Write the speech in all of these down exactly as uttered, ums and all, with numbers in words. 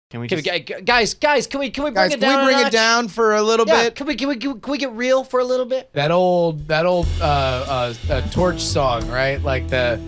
Can we Can just... we, gu- guys, guys, can we can we bring Guys, it can down? we bring a it notch? down for a little Yeah, bit? can we can we can we get real for a little bit? That old that old uh, uh, uh torch song, right? Like the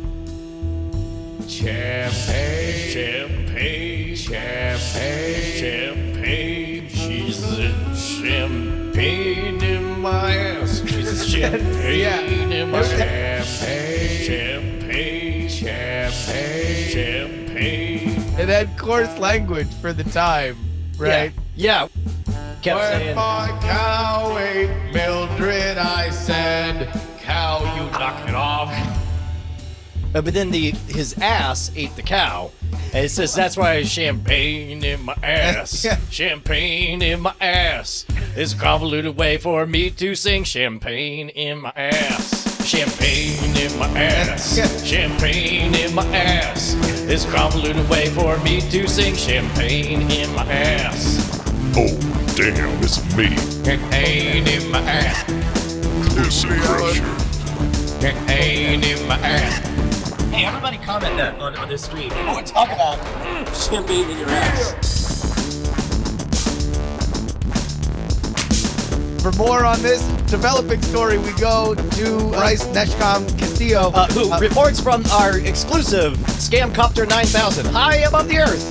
champagne, Champagne, champagne, champagne. She's a champagne in my ass. She's a champagne Yeah. in my ass. champagne, Champagne, champagne, champagne. and then coarse language for the time, right? Yeah. yeah. Kept Where saying, my cow ate Mildred, I said, cow, you knock it off. Uh, but then the his ass ate the cow. And it says that's why champagne in my ass. Yeah. Champagne in my ass. It's a convoluted way for me to sing champagne in my ass. Champagne in my ass. Yeah. Champagne in my ass. It's a convoluted way for me to sing champagne in my ass. Oh, damn, it's me, Champagne in my ass. Pussy Crusher. Champagne in my ass. Hey, everybody comment that on, on this stream. I want to talk about champagne in your ass. For more on this developing story, we go to Bryce Neshcom Castillo. Uh, who Uh, reports from our exclusive Scamcopter nine thousand high above the earth.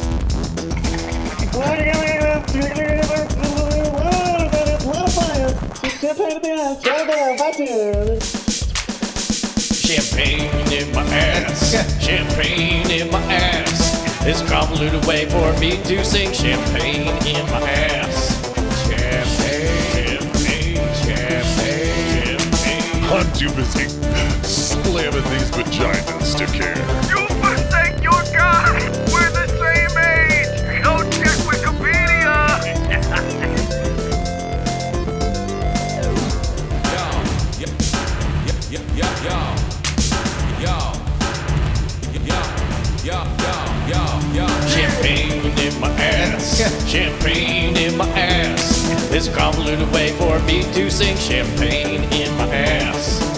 Champagne in my ass. Champagne in my ass. It's a convoluted way for me to sing champagne in my ass. Champagne, Champagne, champagne. champagne. I'm too busy slamming these vaginas to care. You mistake your guy! We're the same age! Go check Wikipedia! Champagne in my ass. Champagne in my ass. It's a convoluted way for me to sing champagne in my ass.